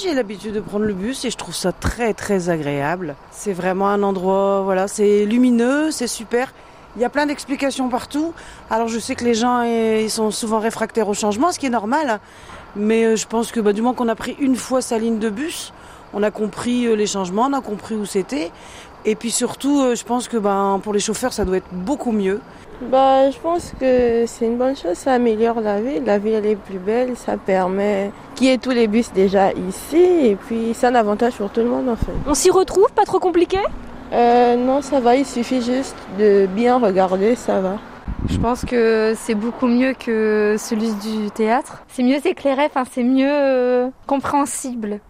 j'ai l'habitude de prendre le bus et je trouve ça très très agréable. C'est vraiment un endroit, voilà, c'est lumineux, c'est super. Il y a plein d'explications partout. Alors je sais que les gens ils sont souvent réfractaires au changement, ce qui est normal. Mais je pense que du moment qu'on a pris une fois sa ligne de bus, on a compris les changements, on a compris où c'était. Et puis surtout, je pense que pour les chauffeurs, ça doit être beaucoup mieux. Je pense que c'est une bonne chose, ça améliore la ville. La ville elle est plus belle, ça permet qu'il y ait tous les bus déjà ici. Et puis c'est un avantage pour tout le monde en fait. On s'y retrouve, pas trop compliqué ? Non, ça va, il suffit juste de bien regarder, ça va. Je pense que c'est beaucoup mieux que celui du théâtre. C'est mieux éclairé, c'est mieux compréhensible.